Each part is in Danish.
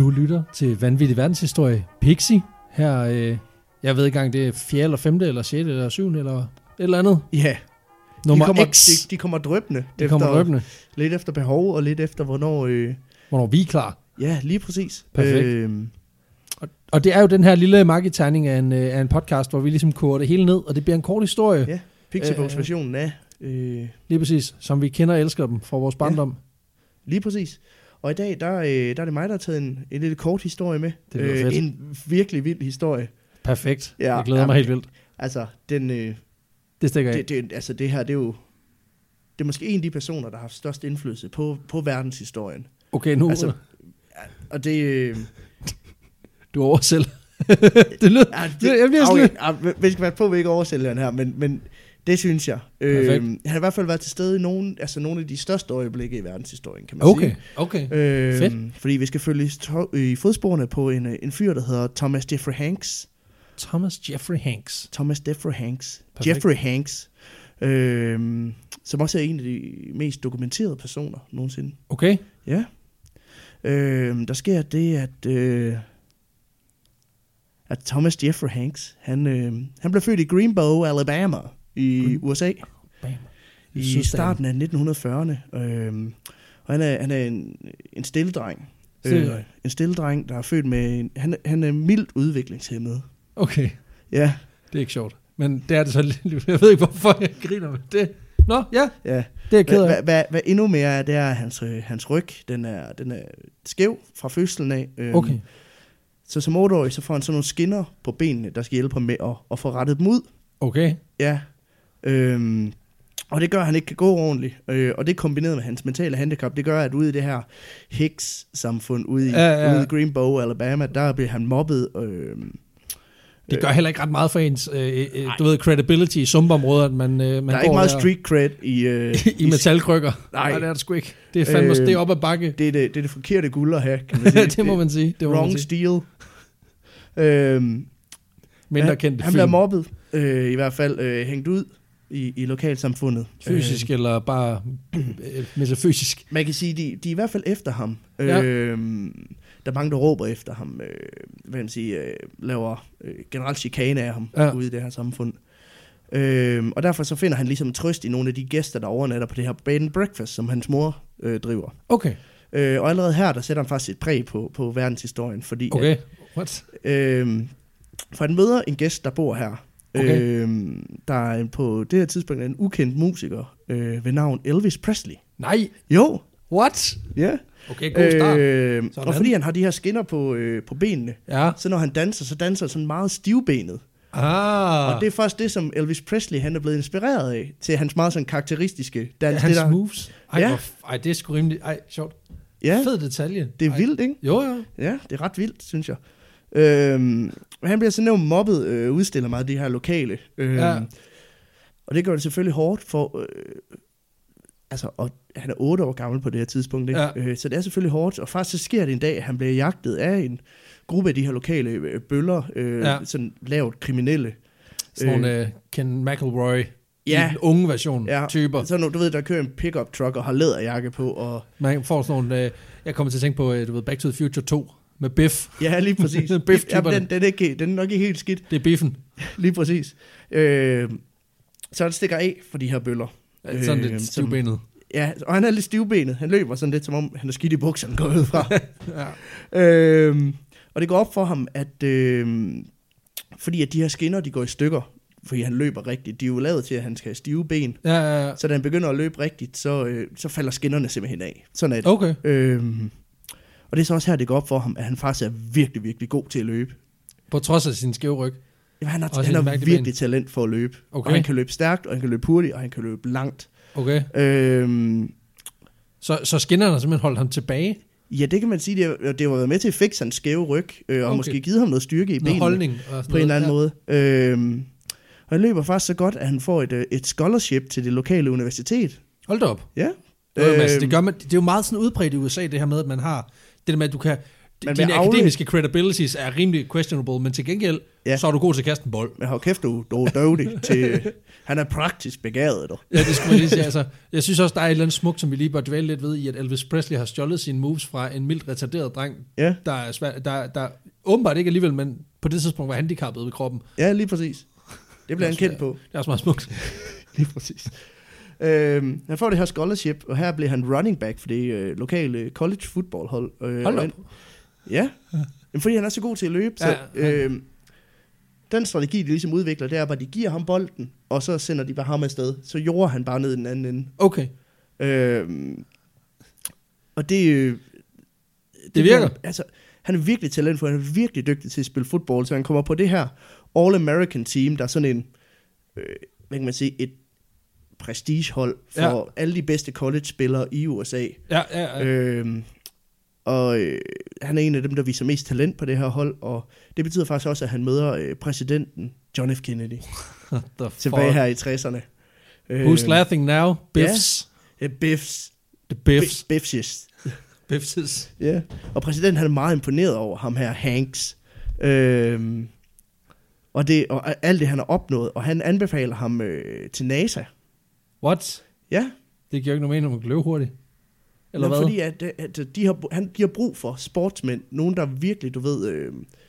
Du lytter til Vanvittig Verdenshistorie, Pixie. Her, jeg ved ikke engang, det er 4. eller 5. eller 6. eller 7. eller et eller andet. Ja, Nummer X. De kommer drøbende. De kommer drøbende. Lidt efter behov, og lidt efter, hvornår vi er klar. Ja, lige præcis. Perfekt. Og det er jo den her lille marketegning af en podcast, hvor vi ligesom koger det hele ned, og det bliver en kort historie. Ja, Pixiebogs-versionen af. Lige præcis, som vi kender og elsker dem fra vores barndom. Ja. Lige præcis. Og i dag, der er det mig, der har taget en lille kort historie med. Det er fedt. En virkelig vild historie. Perfekt. Ja, jeg glæder mig helt vildt. Altså, det stikker af. Det her, det er jo... Det er måske en af de personer, der har haft størst indflydelse på verdenshistorien. Okay, nu... Altså, og det... Du oversælger. Det lyder... Jeg bliver vi skal være på, at vi ikke oversælger den her, men det synes jeg. Han har i hvert fald været til stede i nogle af de største øjeblikke i verdenshistorien, kan man sige. Okay. Fedt. Fordi vi skal følge i fodsporene på en fyr, der hedder Thomas Jeffrey Hanks. Thomas Jeffrey Hanks. Som også er en af de mest dokumenterede personer nogensinde. Okay. Ja. Der sker det, at Thomas Jeffrey Hanks, han blev født i Greenbow, Alabama i USA. I starten af 1940'erne. Og han er en stille dreng. En stille dreng, der er født med... Han er mildt udviklingshæmmet. Okay. Ja. Det er ikke sjovt. Men det er det så lidt. Jeg ved ikke, hvorfor jeg griner med det. Nå, ja. Det er ked af. Hvad endnu mere er, det er, hans ryg, den er skæv fra fødslen af. Okay. Så som 8-årig, så får han sådan nogle skinner på benene, der skal hjælpe ham med at få rettet dem ud. Okay. Ja. Og det gør, at han ikke kan gå ordentligt. Og det kombineret med hans mentale handicap, det gør, at ude i det her Hicks-samfund, ude i Greenbow, Alabama, der bliver han mobbet. Det gør heller ikke ret meget for ens credibility i sumpområder, at man der er går ikke meget street cred i metalkrykker. Nej, det er det sgu ikke. Det er fandme det op ad bakke. Det er det forkerte guld at have, kan man sige. Det må man sige. Wrong steel. Mindre kendt han bliver mobbet, i hvert fald hængt ud i lokalsamfundet. Fysisk eller bare metafysisk? Man kan sige, de er i hvert fald efter ham. Der er mange, der råber efter ham, hvad man siger, laver generelt chikane af ham ude i det her samfund. Og derfor så finder han ligesom trøst i nogle af de gæster, der overnatter på det her bed and breakfast, som hans mor driver. Okay. Og allerede her, der sætter han faktisk et præg på verdenshistorien, fordi... Okay, what? For han møder en gæst, der bor her. Okay. Der er på det her tidspunkt en ukendt musiker ved navn Elvis Presley. Nej! Jo! What? Ja. Yeah. Okay, god start. Og fordi han har de her skinner på benene, så når han danser, så danser han sådan meget stivbenet. Og det er først det, som Elvis Presley han er blevet inspireret af, til hans meget sådan karakteristiske dans. Hans moves. Ej, det er sgu rimelig... Ej, sjovt. Ja. Fed detalje. Det er vildt, ikke? Jo. Ja, det er ret vildt, synes jeg. Han bliver sådan nævnt mobbet, udstiller meget de her lokale. Og det gør det selvfølgelig hårdt for... og han er 8 år gammel på det her tidspunkt, ikke? Ja. Så det er selvfølgelig hårdt. Og faktisk så sker det en dag, at han bliver jagtet af en gruppe af de her lokale bøller, sådan lavt kriminelle. Sådan nogle Ken McElroy i den unge version typer. Så du ved, der kører en pickup truck og har læderjakke på. Og man får sådan nogle... jeg kommer til at tænke på, du ved, Back to the Future 2 med Biff. Ja, lige præcis. Biff den er nok ikke helt skidt. Det er Biffen. Lige præcis. Så det stikker af for de her bøller. Sådan lidt stivbenet. Ja, og han er lidt stivbenet. Han løber sådan lidt, som om han er skidt i bukserne, går ud fra. Og det går op for ham, at fordi at de her skinner, de går i stykker, fordi han løber rigtigt. De er jo lavet til, at han skal have stive ben. Ja. Så da han begynder at løbe rigtigt, så falder skinnerne simpelthen af. Sådan er det. Okay. Og det er så også her, det går op for ham, at han faktisk er virkelig, virkelig god til at løbe. På trods af sin skæve ryg? Ja, han har virkelig talent for at løbe. Okay. Og han kan løbe stærkt, og han kan løbe hurtigt, og han kan løbe langt. Okay. Så skinnerne simpelthen holdt ham tilbage? Ja, det kan man sige. Det var med til at fikse hans skæve ryg, og måske givet ham noget styrke i benene. Holdning. På en eller anden måde. Og han løber faktisk så godt, at han får et scholarship til det lokale universitet. Hold da op. Ja. Det er jo meget sådan udbredt i USA, det her med, at man har det der med, at du kan dine akademiske credibilities er rimelig questionable, men til gengæld, så er du god til at kaste en bold. Men hold kæft, du er døvdig til... Han er praktisk begavet, dog. Ja, det skulle man lige sige. Altså, jeg synes også, der er et eller andet smukt, som vi lige bør dvæle lidt ved, i at Elvis Presley har stjålet sine moves fra en mildt retarderet dreng, der åbenbart ikke alligevel, men på det tidspunkt var handicappet ved kroppen. Ja, lige præcis. Det bliver han kendt på. Det er også meget smukt. Lige præcis. Han får det her scholarship, og her bliver han running back for det lokale college footballhold. Hold op. Ja, fordi han er så god til at løbe. Så, den strategi, de ligesom udvikler, det er bare, at de giver ham bolden, og så sender de bare ham afsted. Så jorder han bare ned i den anden ende. Okay. Og det virker. Altså, han er virkelig talentfuld, han er virkelig dygtig til at spille fodbold, så han kommer på det her All-American team, der er sådan en, hvad kan man sige, et prestigehold for alle de bedste college-spillere i USA. Han er en af dem, der viser mest talent på det her hold, og det betyder faktisk også, at han møder præsidenten John F. Kennedy tilbage her i 60'erne. Who's laughing now? Biffs? Ja, Biffs. The Biffs. Biffs. Biffs. Ja, og præsidenten han er meget imponeret over ham her, Hanks. Og alt det, han har opnået, og han anbefaler ham til NASA. What? Ja. Det giver ikke nogen mening, at man kan løbe hurtigt. Eller hvad? Fordi at de har brug for sportsmænd, nogen der virkelig, du ved,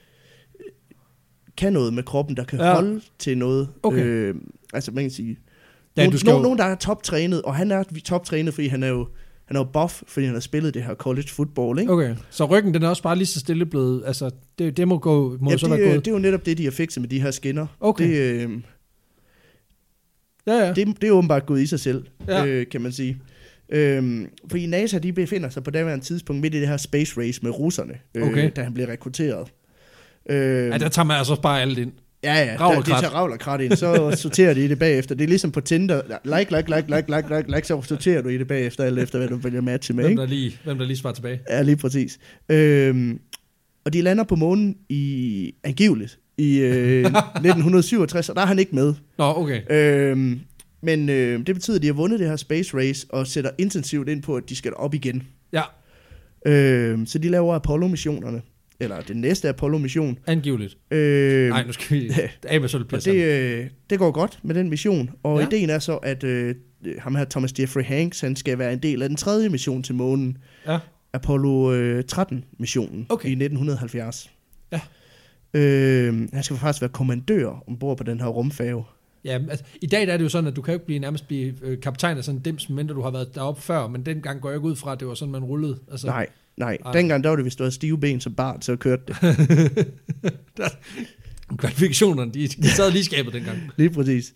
kan noget med kroppen, der kan holde til noget. Okay. Altså man kan sige, nogen der er toptrænet, og han er toptrænet, fordi han er jo buff, fordi han har spillet det her college football, ikke? Okay, så ryggen den er også bare lige så stille blevet, altså det må gå, så være gået. Det er jo netop det, de har fikset med de her skinner. Okay. Det er åbenbart gået i sig selv, kan man sige. Fordi NASA, de befinder sig på daværende tidspunkt midt i det her space race med russerne, da han bliver rekrutteret. Der tager man altså bare alt ind. Ja, de tager ravl og krat ind, så sorterer de i det bagefter. Det er ligesom på Tinder, like, så sorterer du i det bagefter, alt efter hvad du vælger matche med, ikke? Hvem der lige svarer tilbage. Ja, lige præcis. Og de lander på månen angiveligt i 1967, og der er han ikke med. Nå, okay. Men det betyder, at de har vundet det her space race, og sætter intensivt ind på, at de skal op igen. Ja. Så de laver Apollo-missionerne. Eller den næste Apollo-mission. Angiveligt. Nej, nu skal vi af med sådan. Det går godt med den mission. Og ideen er så, at ham her Thomas Jeffrey Hanks, han skal være en del af den tredje mission til månen. Ja. Apollo 13-missionen i 1970. Ja. Han skal faktisk være kommandør ombord på den her rumfærge. Ja, altså, i dag er det jo sådan, at du kan jo ikke nærmest blive kaptajn af sådan en dims, mindre du har været deroppe før, men dengang går jeg ikke ud fra, at det var sådan, man rullede. Altså, Nej. Dengang der var det, hvis du havde stive ben som barn, så kørte det. Kvalifikationerne, de sad lige skabet dengang. Lige præcis.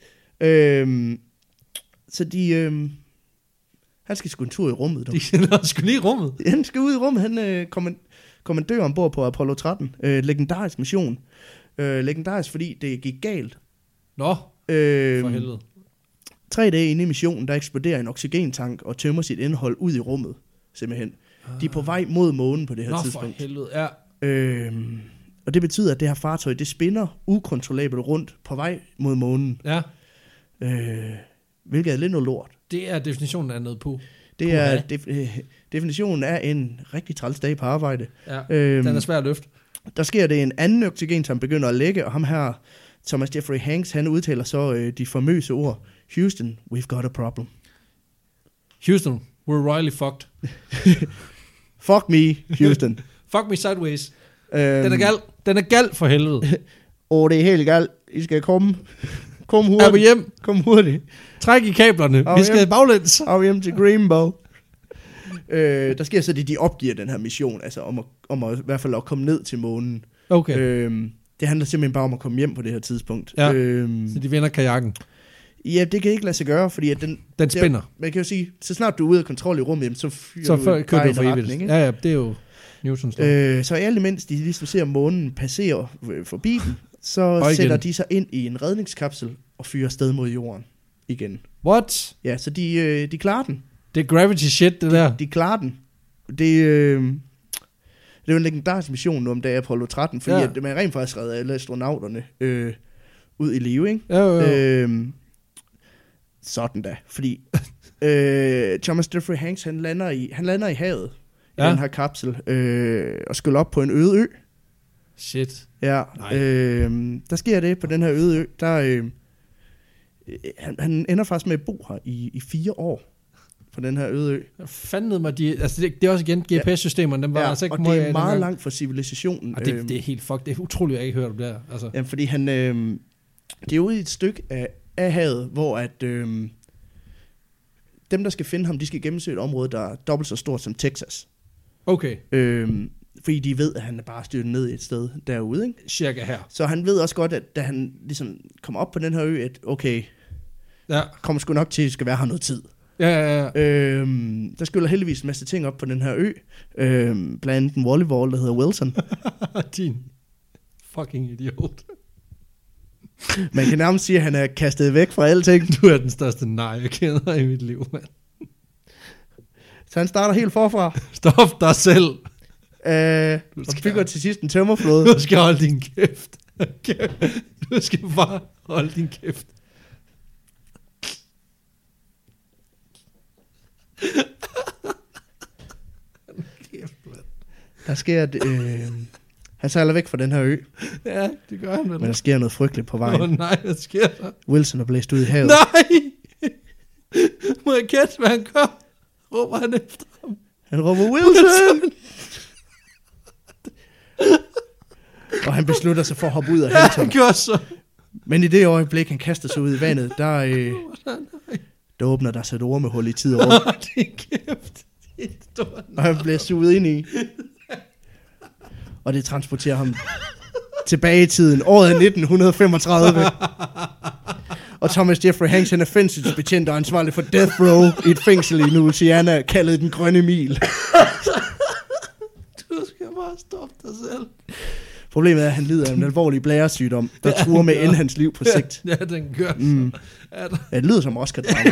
Så han skal sgu en tur i rummet. Han skal lige i rummet? Ja, han skal ud i rummet. Han kommandør ombord på Apollo 13. Legendarisk mission. Legendarisk, fordi det gik galt. Nå, for helvede. 3 dage inde i missionen, der eksploderer en oxygentank og tømmer sit indhold ud i rummet, simpelthen. De er på vej mod månen på det her tidspunkt. Nå, for helvede, ja. Og det betyder, at det her fartøj, det spinner ukontrollabelt rundt på vej mod månen. Ja. Hvilket er lidt noget lort. Det er definitionen af noget på. Det er definitionen af en rigtig træls dag på arbejde. Ja, den er svær at løfte. Der sker det en anden oxygentank begynder at lægge, og ham her, Thomas Jeffrey Hanks, han udtaler så de famøse ord, Houston, we've got a problem. Houston, we're royally fucked. Fuck me, Houston. Fuck me sideways. Den er gal for helvede. Det er helt galt. I skal komme hurtigt. Er vi hjem? Kom hurtigt. Træk i kablerne. Vi skal baglæns. Og hjem til Greenbow. Der sker så, at de opgiver den her mission, altså om at i hvert fald at komme ned til månen. Okay. Det handler simpelthen bare om at komme hjem på det her tidspunkt. Ja, så de vender kajakken. Ja, det kan ikke lade sig gøre, fordi at den spænder. Man kan jo sige, så snart du er ude af kontrol i rummet, så kører du for evigt. Ja, det er jo Newtons lov. Så alt imens de ligesom ser månen passere forbi dem, så sætter de sig ind i en redningskapsel og fyrer afsted mod jorden igen. What? Ja, så de klarer den. Det er gravity shit, det der. De klarer den. Det er jo en legendarisk mission nu om dagen Apollo 13, fordi at man rent faktisk redder alle astronauterne ud i live, ikke? Jo. Sådan da, fordi Thomas Jeffrey Hanks, han lander i havet i den her kapsel, og skyller op på en øde ø. Shit. Ja, der sker det på den her øde ø, der han ender faktisk med at bo her i 4 år på den her øde ø. Fandede mig, altså det er også igen GPS-systemerne, dem var altså ikke og det er meget langt fra civilisationen. Og det er helt fuck, det er utroligt, jeg ikke hørt om det her. Altså. Jamen, fordi han, det er ude i et stykke af havet, hvor at dem, der skal finde ham, de skal gennemsøge et område, der er dobbelt så stort som Texas. Okay. Fordi de ved, at han er bare styrtet ned et sted derude, ikke? Cirka her. Så han ved også godt, at da han ligesom kommer op på den her ø, at okay, kommer sgu nok til, at det skal være her noget tid. Ja. Der skyller heldigvis en masse ting op på den her ø. Blandt andet en volleyball, der hedder Wilson. Din fucking idiot. Man kan nærmest sige, at han er kastet væk fra alting. Du er den største nej, jeg kender i mit liv, mand. Så han starter helt forfra. Stop dig selv. Og bygger til sidst en tømmerflåde. Du skal holde din kæft. Du skal bare holde din kæft. Der sker han sejler væk fra den her ø. Ja, det gør han vel. Men der sker noget frygteligt på vejen. Nej, hvad sker der? Wilson er blæst ud i havet. Nej! Må jeg gætte, hvad han gør? Råber han efter ham? Han råber Wilson! Og han beslutter sig for at hoppe ud og hente ham. Han gør så. Men i det øjeblik, han kaster sig ud i vandet, der åbner der sig et ormehul i tid og rum. Det er kæft. Og han bliver suget ind i. Og det transporterer ham tilbage i tiden. Året er 1935. Og Thomas Jeffrey Hanks, han er fængselsbetjent og ansvarlig for death row i et fængsel i Louisiana, kaldet Den Grønne Mil. Du skal bare stoppe dig selv. Problemet er, at han lider af en alvorlig blæresygdom, der truer med end hans liv på sigt. Ja, den gør så. Det lyder som Oscar-drama.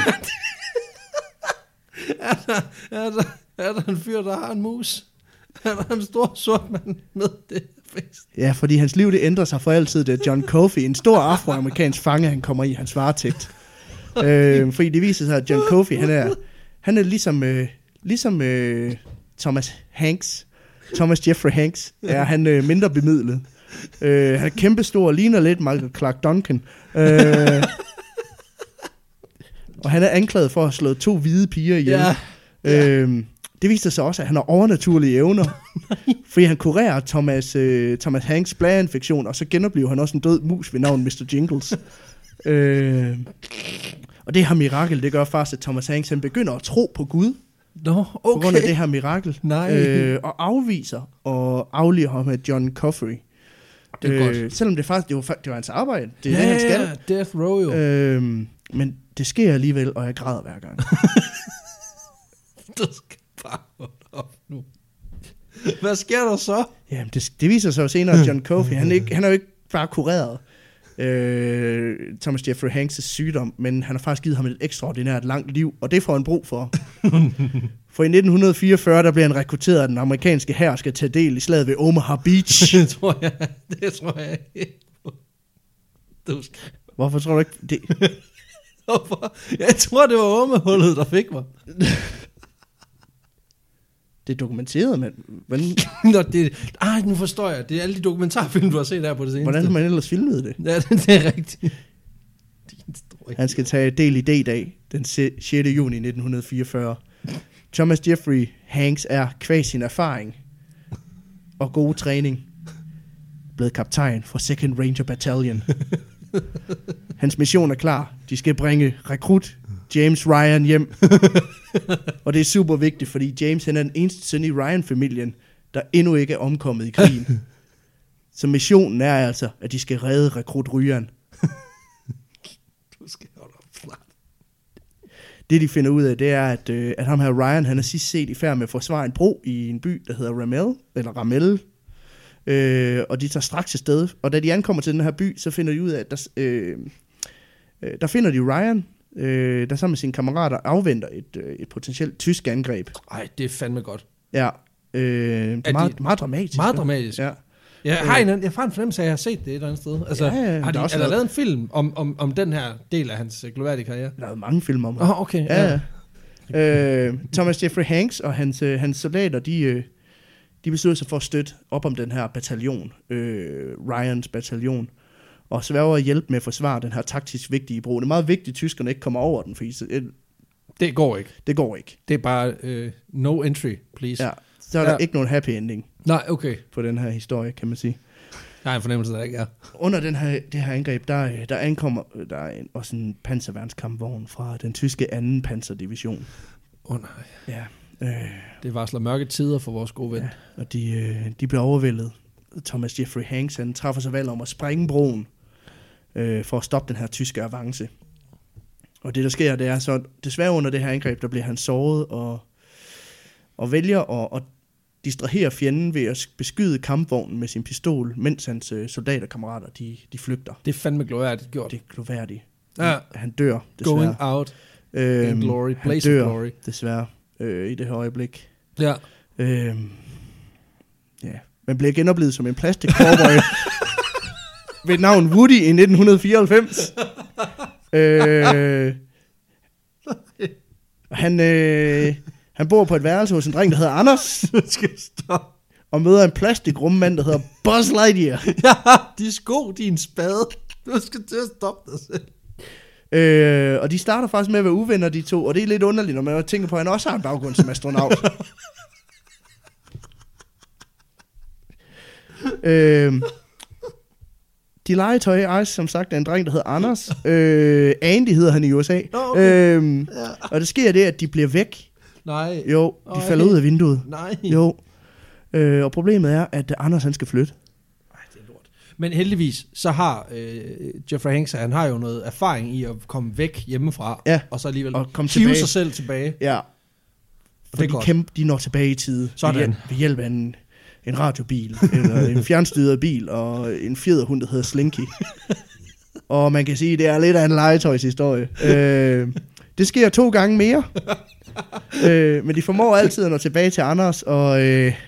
Er der en fyr, der har en mus? Er der en stor sort mand med det fængsel? Ja, fordi hans liv det ændrer sig for altid. Det er John Coffey, en stor afroamerikansk fange, han kommer i hans varetægt. Fordi det viser sig, at John Coffey, han er ligesom Thomas Hanks. Thomas Jeffrey Hanks er han mindre bemidlet. Han er kæmpestor, ligner lidt Michael Clark Duncan. Og han er anklaget for at have slået 2 hvide piger ihjel. Ja. Det viser sig også, at han har overnaturlige evner. Fordi han kurerer Thomas Hanks blæreinfektion, og så genoplever han også en død mus ved navn Mr. Jingles. Og det her mirakel, det gør faktisk, at Thomas Hanks han begynder at tro på Gud. Okay. På grund af det her mirakel. Og afviser og afliver ham med John Coffey. Det er godt. Selvom det faktisk det var hans arbejde. Det er det, han skal. Death row jo. Men det sker alligevel, og jeg græder hver gang. Du skal bare holde op nu. Hvad sker der så? Jamen, det viser sig jo senere, at John Coffey, han er jo ikke bare kureret Thomas Jeffrey Hanks' sygdom, men han har faktisk givet ham et ekstraordinært langt liv, og det får han brug for. For i 1944, der bliver han rekrutteret af den amerikanske hær og skal tage del i slaget ved Omaha Beach. Det tror jeg ikke. Hvorfor tror du ikke det? Jeg tror, det var ormehullet, der fik mig. Det er dokumenteret, men... Nu forstår jeg. Det er alle de dokumentarfilm, du har set her på det seneste. Hvordan har man ellers filmet det? Ja, det er rigtigt. Han skal tage del i D-dag den 6. juni 1944. Thomas Jeffrey Hanks er kvæg sin erfaring og god træning blevet kaptajn for 2nd Ranger Battalion. Hans mission er klar. De skal bringe rekrut James Ryan hjem. Og det er super vigtigt, fordi James han er den eneste søn i Ryan-familien, der endnu ikke er omkommet i krigen. Så missionen er altså, at de skal redde rekrut Ryan. Du skal holde op flot. Det de finder ud af, det er, at ham her Ryan, han er sidst set i færd med at forsvare en bro i en by, der hedder Ramelle. Og de tager straks til sted. Og da de ankommer til den her by, så finder de ud af, at der finder de Ryan, der sammen med sine kammerater afventer et potentielt tysk angreb. Ej, det er fandme godt. Ja, det er meget dramatisk. Meget dramatisk. Ja. Jeg har en fornemmelse af, at jeg har set det et eller andet sted. Altså, har der lavet en film om den her del af hans gloværdige karriere? Der er mange film om det. Okay. Ja. Thomas Jeffrey Hanks og hans soldater, de beslutter sig for at støtte op om den her bataljon, Ryans bataljon, og sværger at hjælpe med at forsvare den her taktisk vigtige bro. Det er meget vigtigt, at tyskerne ikke kommer over den, for det går ikke. Det går ikke. Det er bare no entry, please. Ja, så er der ikke nogen happy ending. Nej, okay. På den her historie, kan man sige. Der er en fornemmelse, der ikke er. Under det her angreb, der ankommer også en panserværnskampvogn fra den tyske 2. panserdivision. Nej. Ja. Det varsler mørke tider for vores gode ven. Ja, og de bliver overvældet. Thomas Jeffrey Hanks, han træffer sig valg om at sprænge broen for at stoppe den her tyske avance. Og det, der sker, det er så, desværre under det her angreb, der bliver han såret og vælger at distrahere fjenden ved at beskyde kampvognen med sin pistol, mens hans soldaterkammerater, de flygter. Det er fandme glorværdigt gjort. Det er glorværdigt. Ja. Han dør, desværre. Going out in glory, blaze of glory. Desværre, i det her øjeblik. Ja. Ja. Man bliver genoplevet som en plastik-cowboy ved navn Woody i 1994. Han bor på et værelse hos en dreng, der hedder Anders. Og møder en plastikrummand, der hedder Buzz Lightyear. Ja, de sko, din spade. Du skal til at stoppe dig selv. Og de starter faktisk med at være uvenner, de to. Og det er lidt underligt, når man tænker på, at han også har en baggrund som astronaut. De legetøj ejes som sagt af en dreng, der hedder Anders. Andy hedder han i USA. Okay. Og det sker det, at de bliver væk. Nej. Jo, de falder ud af vinduet. Nej. Jo. Og problemet er, at Anders han skal flytte. Ej, det er lort. Men heldigvis, så har Jeffrey Hanks, han har jo noget erfaring i at komme væk hjemmefra. Ja. Og så alligevel hive sig selv tilbage. Ja. Og de når tilbage i tide. Sådan. Ved hjælp af en radiobil, eller en fjernstyret bil, og en fjederhund, der hedder Slinky. Og man kan sige, at det er lidt af en legetøjshistorie. Det sker 2 gange mere. Men de formår altid at nå tilbage til Anders, og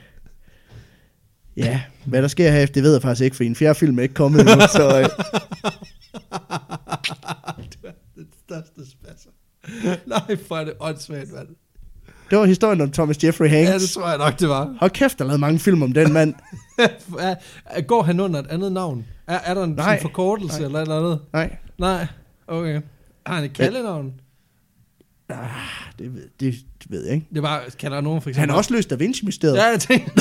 ja, hvad der sker herefter, det ved jeg faktisk ikke, for en 4. film er ikke kommet endnu, så... Det var det største spasser. Nej, for det åndssvagt, mand. Det var historien om Thomas Jeffrey Hanks. Ja, det tror jeg nok, det var. Hold kæft, der er lavet mange film om den mand. Går han under et andet navn? Er der en forkortelse eller noget andet? Nej, okay. Har han et kaldenavn? Det ved jeg ikke. Det var, kan der nogen for eksempel? Han har også løst Da Vinci-mysteriet. Ja, jeg tænkte.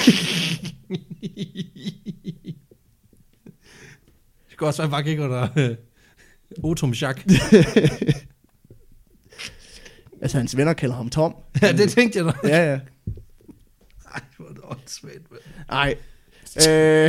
Det går også være, bare ikke under Otom Jacques. Altså, hans venner kalder ham Tom. Ja, det tænkte jeg nok. Ja. Ej, hvor er det åndssvagt. Ej. Fuck,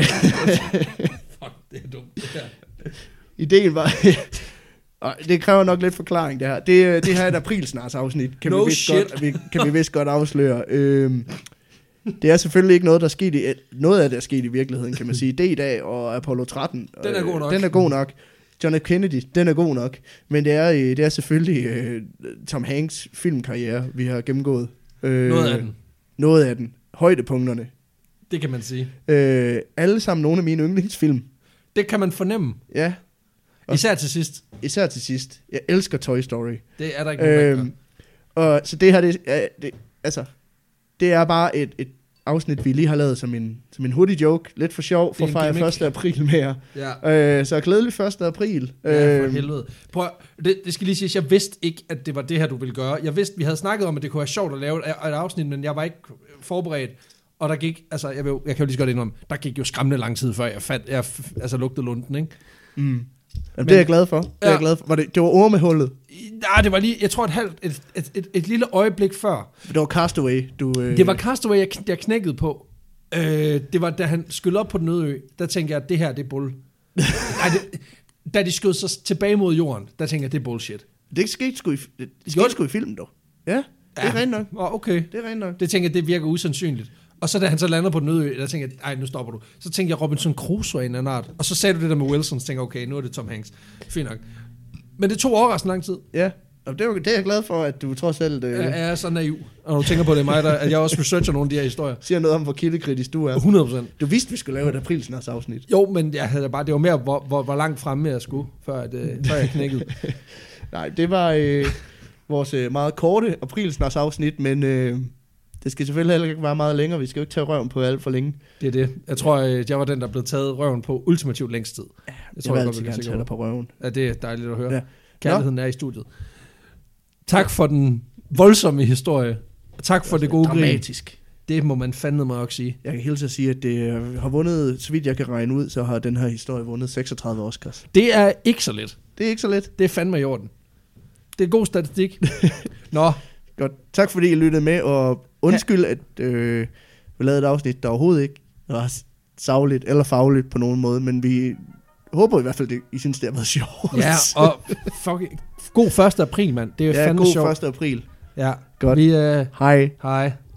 det er dumt, det her. Ideen var... det kræver nok lidt forklaring, det her. Det her er et aprilsnarsafsnit, kan vi vist godt afsløre. Det er selvfølgelig ikke noget, der er sket i... Noget af det er sket i virkeligheden, kan man sige. D-dag og Apollo 13. Den er god nok. Den er god nok. John F. Kennedy, den er god nok. Men det er selvfølgelig Tom Hanks' filmkarriere, vi har gennemgået. Noget af den. Højdepunkterne. Det kan man sige. Alle sammen nogle af mine yndlingsfilm. Det kan man fornemme. Ja. Især til sidst. Jeg elsker Toy Story. Det er der ikke nogen, og så det her, det er bare et afsnit, vi lige har lavet som en hurtig joke. Lidt for sjov, for at fejre 1. april mere. Ja. Så glædelig 1. april. Ja, for helvede. Prøv, det skal lige sige, jeg vidste ikke, at det var det her, du ville gøre. Jeg vidste, vi havde snakket om, at det kunne være sjovt at lave et afsnit, men jeg var ikke forberedt. Og der gik, altså, jeg kan jo lige så godt indrømme, der gik jo skræmmende lang tid, før jeg lugtede lunden, ikke? Mm. Jamen, det er jeg glad for. Det var ormehullet. Nej, det var lige, jeg tror et lille øjeblik før. Det var Castaway. Det var Castaway, jeg knækkede på. Det var, da han skyllede op på den øde ø, der tænkte jeg, at det her, det er bull. Da de skød sig tilbage mod jorden, der tænkte jeg, det er bullshit. Det skete sgu i filmen, dog. Ja, det er rent nok. Okay. Det er rent nok. Det tænker jeg, det virker usandsynligt. Og så da han så lander på den øde ø, der tænker jeg, ej, nu stopper du. Så tænkte jeg, Robinson Crusoe af en anden art. Og så sagde du det der med Wilson, så tænkte jeg, okay, nu er det Tom Hanks. Fint nok. Men det tog overraskende lang tid. Ja, og det er jeg glad for, at du trods alt... Jeg er så naiv, og du tænker på det mig, at jeg også researcher nogle af de her historier. Siger noget om, hvor kildekritisk du er. 100%. Du vidste, vi skulle lave et aprilsnarsafsnit. Jo, men det var mere, hvor langt fremme jeg skulle, før jeg knækkede. Nej, det var... vores meget korte aprilsnarsafsnit, men det skal selvfølgelig heller ikke være meget længere. Vi skal jo ikke tage røven på alt for længe. Det er det. Jeg tror, jeg var den, der blev taget røven på ultimativt længst tid. Jeg vil altid gerne tage dig på røven. Ja, det er dejligt at høre. Ja. Kærligheden er i studiet. Tak for den voldsomme historie. Tak for det gode grin. Dramatisk. Det må man fandme mig også sige. Jeg kan hilse at sige, at det har vundet, så vidt jeg kan regne ud, så har den her historie vundet 36 Oscars. Det er ikke så let. Det er ikke så let. Det er fandme i orden. Det er god statistik. Nå. Godt. Tak fordi I lyttede med, og undskyld, at vi lavede et afsnit, der overhovedet ikke var sagligt eller fagligt på nogen måde, men vi håber i hvert fald, at I synes, det har været sjovt. Ja, og god 1. april, mand. Det er fandme sjovt. God 1. april. Ja. Godt. Vi, hej. Hej.